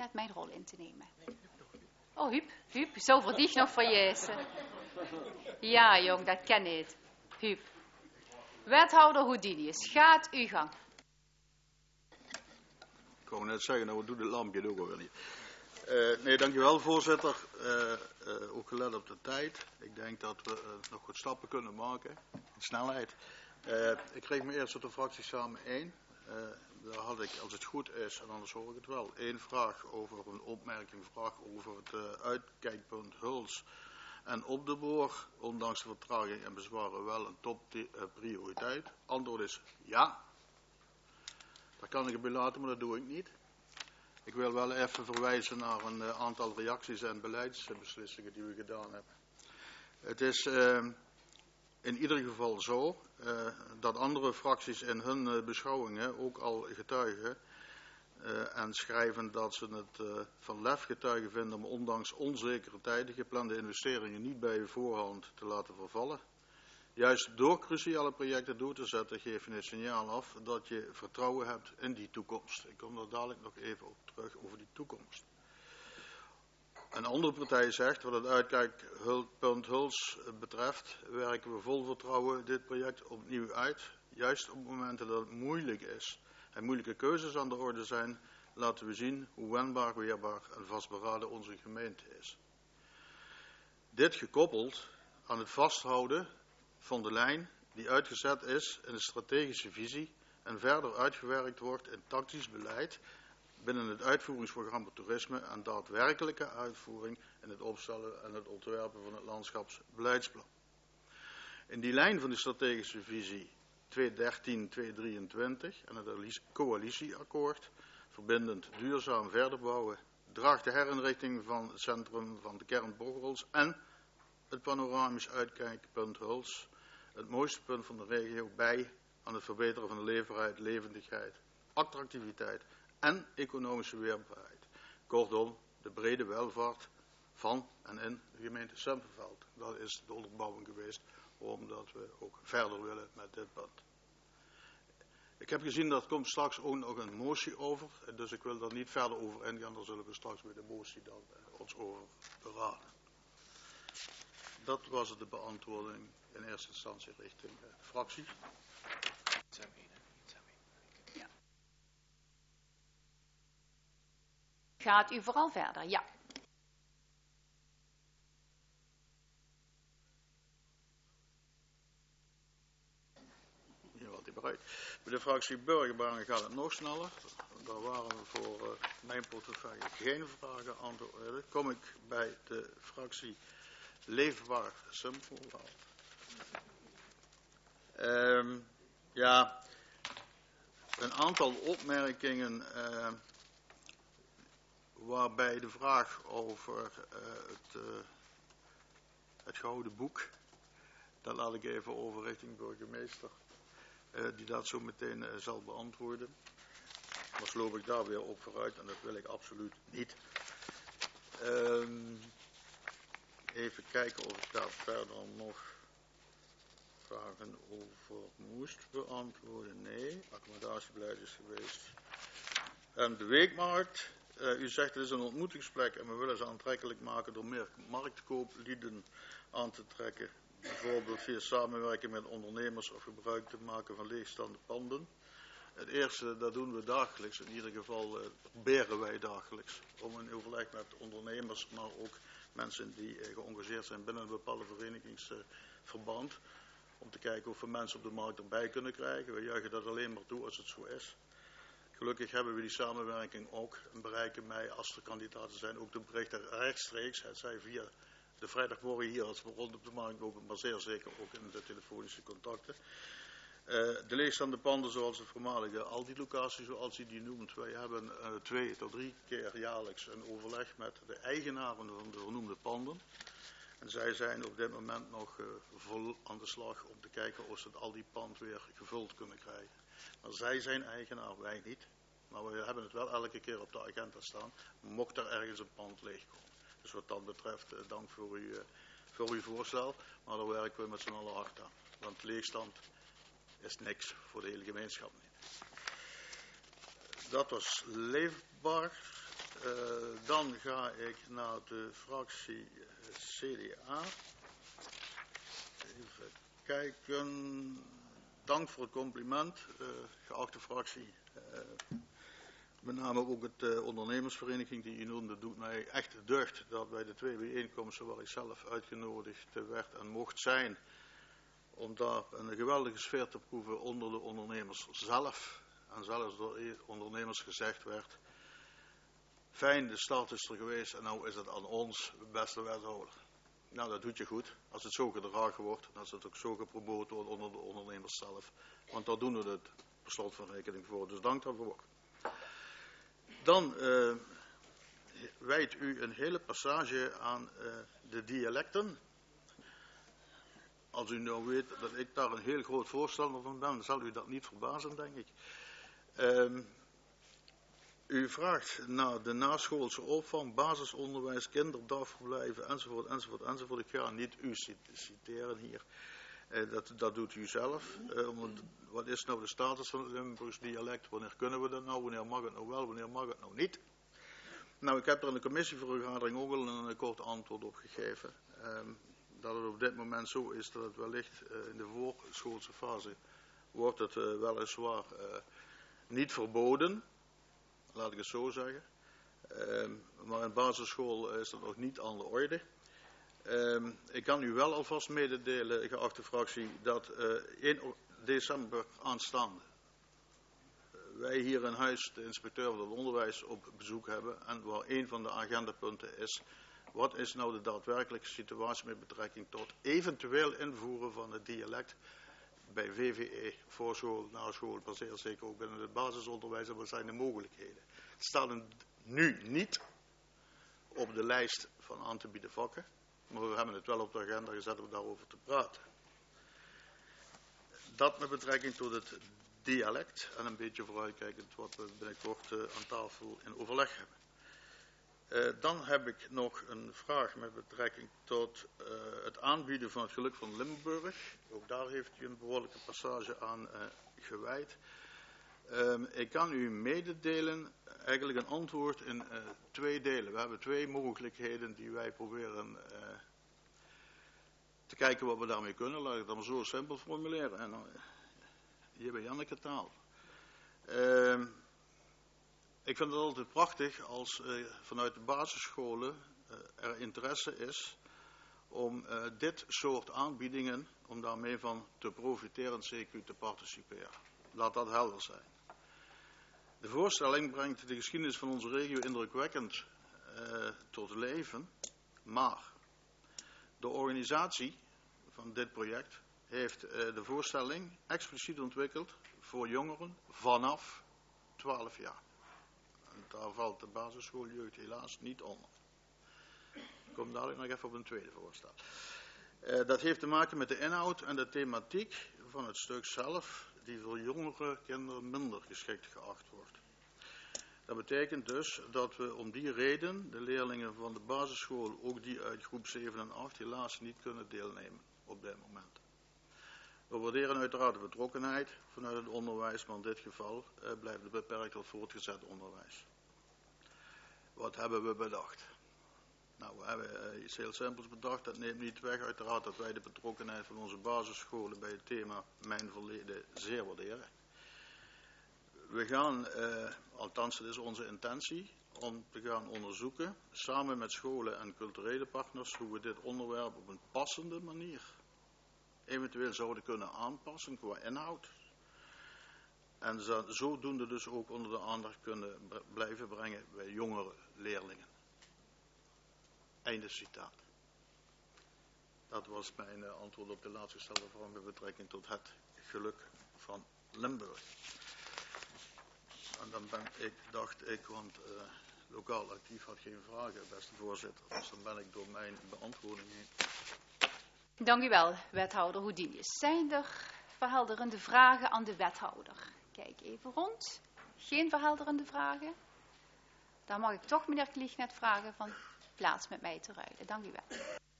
net mijn rol in te nemen. Oh, Huub, zoveel die nog voor je is. Ja, jong, dat ken ik. Huub. Wethouder Houdinius, gaat uw gang. Ik wou net zeggen, nou doet het lampje ook alweer niet. Nee, dankjewel voorzitter. Ook gelet op de tijd. Ik denk dat we nog wat stappen kunnen maken. Snelheid. Ik kreeg me eerst tot de fractie samen één. Daar had ik, als het goed is, en anders hoor ik het wel, één vraag over een opmerking, vraag over het uitkijkpunt Huls en Op de Boor, ondanks de vertraging en bezwaren wel een topprioriteit. Antwoord is ja. Daar kan ik het bij laten, maar dat doe ik niet. Ik wil wel even verwijzen naar een aantal reacties en beleidsbeslissingen die we gedaan hebben. Het is in ieder geval zo dat andere fracties in hun beschouwingen ook al getuigen en schrijven dat ze het van lef getuigen vinden om ondanks onzekere tijden geplande investeringen niet bij voorhand te laten vervallen. Juist door cruciale projecten door te zetten geef je een signaal af dat je vertrouwen hebt in die toekomst. Ik kom daar dadelijk nog even op terug over die toekomst. Een andere partij zegt, wat het uitkijkpunt Huls betreft, werken we vol vertrouwen dit project opnieuw uit. Juist op momenten dat het moeilijk is en moeilijke keuzes aan de orde zijn, laten we zien hoe wendbaar, weerbaar en vastberaden onze gemeente is. Dit gekoppeld aan het vasthouden van de lijn die uitgezet is in de strategische visie en verder uitgewerkt wordt in tactisch beleid binnen het uitvoeringsprogramma toerisme en daadwerkelijke uitvoering in het opstellen en het ontwerpen van het landschapsbeleidsplan. In die lijn van de strategische visie 2013-2023 en het coalitieakkoord verbindend duurzaam verder bouwen draagt de herinrichting van het centrum van de kern Bocholt en het panoramisch uitkijkpunt Huls, het mooiste punt van de regio, bij aan het verbeteren van de leefbaarheid, levendigheid, attractiviteit en economische weerbaarheid. Kortom, de brede welvaart van en in de gemeente Semperveld. Dat is de onderbouwing geweest, omdat we ook verder willen met dit punt. Ik heb gezien dat komt straks ook nog een motie over, dus ik wil daar niet verder over ingaan, daar zullen we straks bij de motie dan ons over beraden. Dat was de beantwoording in eerste instantie richting de fractie. Ja. Gaat u vooral verder? Ja. Hier wat hij bereikt. Bij de fractie Burgerbanen gaat het nog sneller. Daar waren we voor mijn portefeuille geen vragen aan te orde. Kom ik bij de fractie Leefbaar Semperveld. Ja, een aantal opmerkingen waarbij de vraag over het gouden boek, dat laat ik even over richting burgemeester, die dat zo meteen zal beantwoorden. Anders loop ik daar weer op vooruit en dat wil ik absoluut niet. Even kijken of ik daar verder nog vragen over moest beantwoorden. Nee, accommodatiebeleid is geweest. En de weekmarkt. U zegt het is een ontmoetingsplek en we willen ze aantrekkelijk maken door meer marktkooplieden aan te trekken. Bijvoorbeeld via samenwerking met ondernemers of gebruik te maken van leegstaande panden. Het eerste, dat doen we dagelijks. In ieder geval proberen wij dagelijks. Om in overleg met ondernemers, maar ook mensen die geëngageerd zijn binnen een bepaalde verenigingsverband. Om te kijken of we mensen op de markt erbij kunnen krijgen. We juichen dat alleen maar toe als het zo is. Gelukkig hebben we die samenwerking ook en bereiken mij, als er kandidaten zijn, ook de berichten rechtstreeks. Het zij via de vrijdagmorgen hier als we rond op de markt lopen, maar zeer zeker ook in de telefonische contacten. De leegstaande panden zoals de voormalige Aldi-locatie, zoals u die noemt. Wij hebben 2 tot 3 keer jaarlijks een overleg met de eigenaren van de genoemde panden. En zij zijn op dit moment nog vol aan de slag om te kijken of ze het Aldi-pand weer gevuld kunnen krijgen. Maar zij zijn eigenaar, wij niet. Maar we hebben het wel elke keer op de agenda staan, mocht er ergens een pand leegkomen. Dus wat dat betreft, dank voor uw voorstel. Maar daar werken we met z'n allen hard aan. Want leegstand is niks voor de hele gemeenschap niet. Dat was leefbaar. Dan ga ik naar de fractie CDA. Even kijken. Dank voor het compliment, geachte fractie. Met name ook het ondernemersvereniging die u noemde, doet mij echt deugd dat bij de 2 bijeenkomsten waar ik zelf uitgenodigd werd en mocht zijn, om daar een geweldige sfeer te proeven onder de ondernemers zelf. En zelfs door ondernemers gezegd werd, fijn, de start is er geweest en nu is het aan ons, beste wethouder. Nou, dat doet je goed. Als het zo gedragen wordt, en als het ook zo gepromoot wordt onder de ondernemers zelf. Want daar doen we het per slot van rekening voor. Dus dank daarvoor. Dan wijdt u een hele passage aan de dialecten. Als u nou weet dat ik daar een heel groot voorstander van ben, zal u dat niet verbazen, denk ik. U vraagt naar de naschoolse opvang, basisonderwijs, kinderdagverblijven, enzovoort, enzovoort, enzovoort. Ik ga niet u citeren hier. Dat doet u zelf. Wat is nou de status van het Limburgs dialect? Wanneer kunnen we dat nou? Wanneer mag het nou wel? Wanneer mag het nou niet? Nou, ik heb er in de commissievergadering ook al een kort antwoord op gegeven. Dat het op dit moment zo is dat het wellicht in de voorschoolse fase wordt het weliswaar niet verboden. Laat ik het zo zeggen. Maar in basisschool is dat nog niet aan de orde. Ik kan u wel alvast mededelen, geachte fractie, dat 1 december aanstaande wij hier in huis de inspecteur van het onderwijs op bezoek hebben. En waar een van de agendapunten is, wat is nou de daadwerkelijke situatie met betrekking tot eventueel invoeren van het dialect bij VVE, voorschool, naschool, maar zeer zeker ook binnen het basisonderwijs, en wat zijn de mogelijkheden. Het staat nu niet op de lijst van aan te bieden vakken, maar we hebben het wel op de agenda gezet om daarover te praten. Dat met betrekking tot het dialect en een beetje vooruitkijkend wat we binnenkort aan tafel in overleg hebben. Dan heb ik nog een vraag met betrekking tot het aanbieden van het geluk van Limburg. Ook daar heeft u een behoorlijke passage aan gewijd. Ik kan u mededelen, eigenlijk een antwoord in 2 delen. We hebben 2 mogelijkheden die wij proberen te kijken wat we daarmee kunnen. Laat ik het maar zo simpel formuleren. En hier bij Janneke taal. Ik vind het altijd prachtig als vanuit de basisscholen er interesse is om dit soort aanbiedingen, om daarmee van te profiteren en CQ te participeren. Laat dat helder zijn. De voorstelling brengt de geschiedenis van onze regio indrukwekkend tot leven, maar de organisatie van dit project heeft de voorstelling expliciet ontwikkeld voor jongeren vanaf 12 jaar. En daar valt de basisschooljeugd helaas niet onder. Ik kom dadelijk nog even op een tweede voorstel. Dat heeft te maken met de inhoud en de thematiek van het stuk zelf, die voor jongere kinderen minder geschikt geacht wordt. Dat betekent dus dat we om die reden de leerlingen van de basisschool, ook die uit groep 7 en 8, helaas niet kunnen deelnemen op dit moment. We waarderen uiteraard de betrokkenheid vanuit het onderwijs, maar in dit geval blijft het beperkt tot voortgezet onderwijs. Wat hebben we bedacht? Nou, we hebben iets heel simpels bedacht. Dat neemt niet weg uiteraard dat wij de betrokkenheid van onze basisscholen bij het thema Mijn Verleden zeer waarderen. We gaan, althans het is onze intentie, om te gaan onderzoeken, samen met scholen en culturele partners, hoe we dit onderwerp op een passende manier eventueel zouden kunnen aanpassen qua inhoud. En zodoende dus ook onder de aandacht kunnen blijven brengen bij jongere leerlingen. Einde citaat. Dat was mijn antwoord op de laatst gestelde vraag met betrekking tot het geluk van Limburg. En dan dacht ik, want lokaal actief had geen vragen, beste voorzitter. Dus dan ben ik door mijn beantwoording heen. Dank u wel, wethouder Houdinius. Zijn er verhelderende vragen aan de wethouder? Kijk even rond. Geen verhelderende vragen? Dan mag ik toch meneer Kliegnet vragen van plaats met mij te ruilen. Dank u wel.